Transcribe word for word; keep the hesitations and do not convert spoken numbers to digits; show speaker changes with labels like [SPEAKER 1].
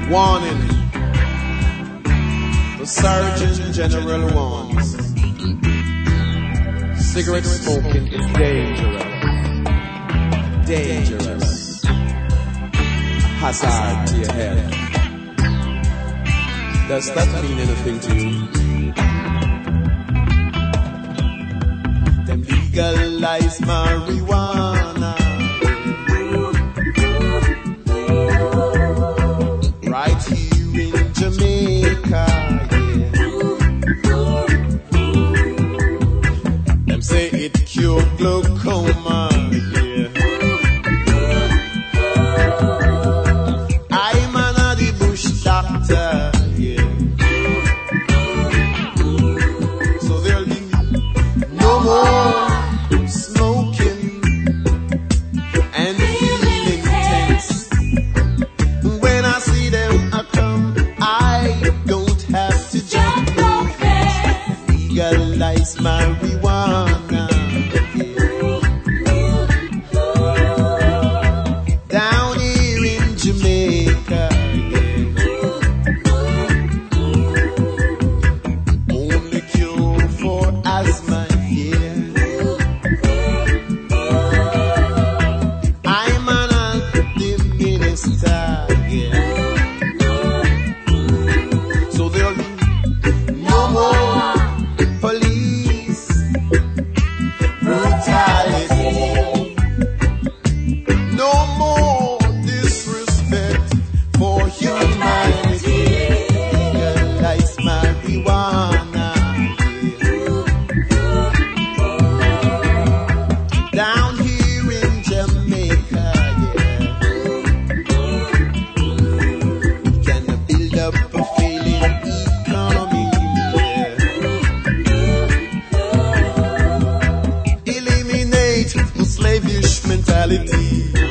[SPEAKER 1] Warning. The Surgeon General warns. Cigarette smoking is dangerous. Dangerous. Hazard to your health. Does that mean anything to you? Them legalize marijuana. Right here in Jamaica, yeah. Them say it cure glaucoma, yeah. I'm another bush doctor, yeah. So there'll be no more smoking and feeling tense. When I see them I come, I don't have to jump. Legalize marijuana, yeah. Down here in Jamaica, yeah. Only cure for asthma, yeah. I'm an anti-minister, yeah. So there'll be no more police brutality, no more disrespect for humanity. Legalize marijuana, yeah. Down here in Jamaica, yeah. We can build up a failing economy, yeah. Eliminate the slavish mentality.